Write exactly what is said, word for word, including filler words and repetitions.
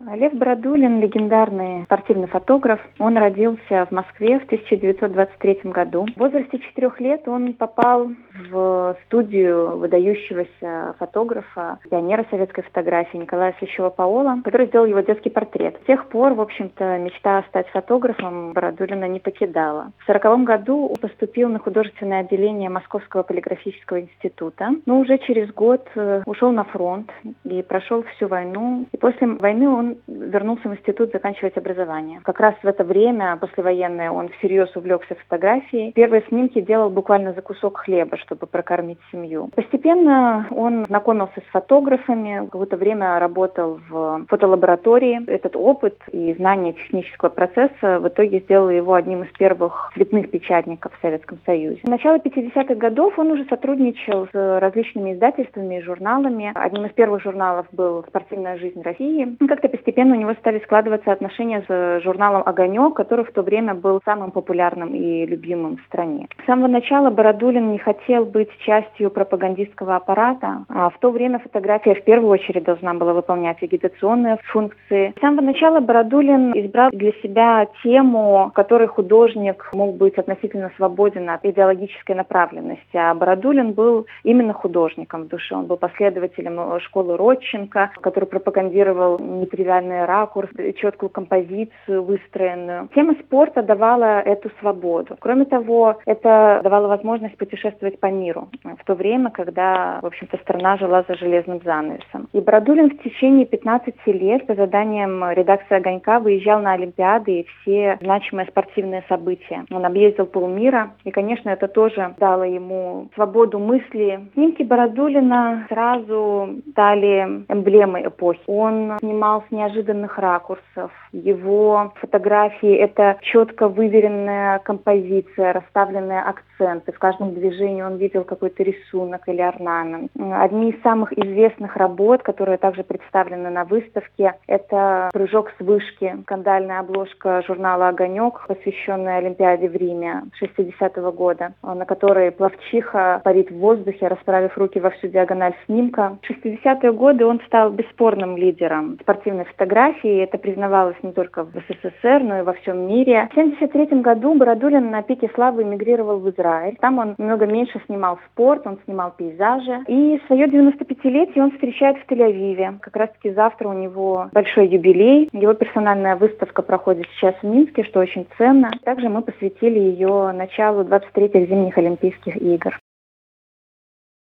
Лев Бородулин – легендарный спортивный фотограф. Он родился в Москве в тысяча девятьсот двадцать третьем году. В возрасте четырех лет он попал в студию выдающегося фотографа, пионера советской фотографии Николая Слещева-Паола, который сделал его детский портрет. С тех пор, в общем-то, мечта стать фотографом Бородулина не покидала. В сороковом году он поступил на художественное отделение Московского полиграфического института, но уже через год ушел на фронт и прошел всю войну. И после войны он вернулся в институт заканчивать образование. Как раз в это время, послевоенное, он всерьез увлекся фотографией. Первые снимки делал буквально за кусок хлеба, чтобы прокормить семью. Постепенно он знакомился с фотографами, какое-то время работал в фотолаборатории. Этот опыт и знание технического процесса в итоге сделало его одним из первых цветных печатников в Советском Союзе. В начале пятидесятых годов он уже сотрудничал с различными издательствами и журналами. Одним из первых журналов был «Спортивная жизнь России». И как-то постепенно у него стали складываться отношения с журналом «Огонек», который в то время был самым популярным и любимым в стране. С самого начала Бородулин не хотел быть частью пропагандистского аппарата, а в то время фотография в первую очередь должна была выполнять агитационные функции. С самого начала Бородулин избрал для себя тему, в которой художник мог быть относительно свободен от идеологической направленности. А Бородулин был именно художником в душе. Он был последователем школы Родченко, который пропагандировал нетривиальный ракурс, четкую композицию выстроенную. Тема спорта давала эту свободу. Кроме того, это давало возможность путешествовать по миру в то время, когда, в общем-то, страна жила за железным занавесом. И Бородулин в течение пятнадцати лет по заданиям редакции «Огонька» выезжал на Олимпиады и все значимые спортивные события. Он объездил полмира, и, конечно, это тоже дало ему свободу мысли. Снимки Бородулина сразу стали эмблемой эпохи. Он снимал с неожиданных ракурсов. Его фотографии — это четко выверенная композиция, расставленные акценты. В каждом движении он видел какой-то рисунок или орнамент. Одни из самых известных работ, которые также представлены на выставке, это «Прыжок с вышки», скандальная обложка журнала «Огонек», посвященная Олимпиаде в Риме шестидесятого года, на которой пловчиха парит в воздухе, расправив руки во всю диагональ снимка. В шестидесятые годы он стал бесспорным лидером спортивной фотографии. Это признавалось не только в СССР, но и во всем мире. В семьдесят третьем году Бородулин на пике славы эмигрировал в Израиль. Там он немного меньше снимал спорт, он снимал пейзажи. И свое девяностопятилетие он встречает в Тель-Авиве. Как раз-таки завтра у него большой юбилей. Его персональная выставка проходит сейчас в Минске, что очень ценно. Также мы посвятили ее началу двадцать третьих зимних Олимпийских игр.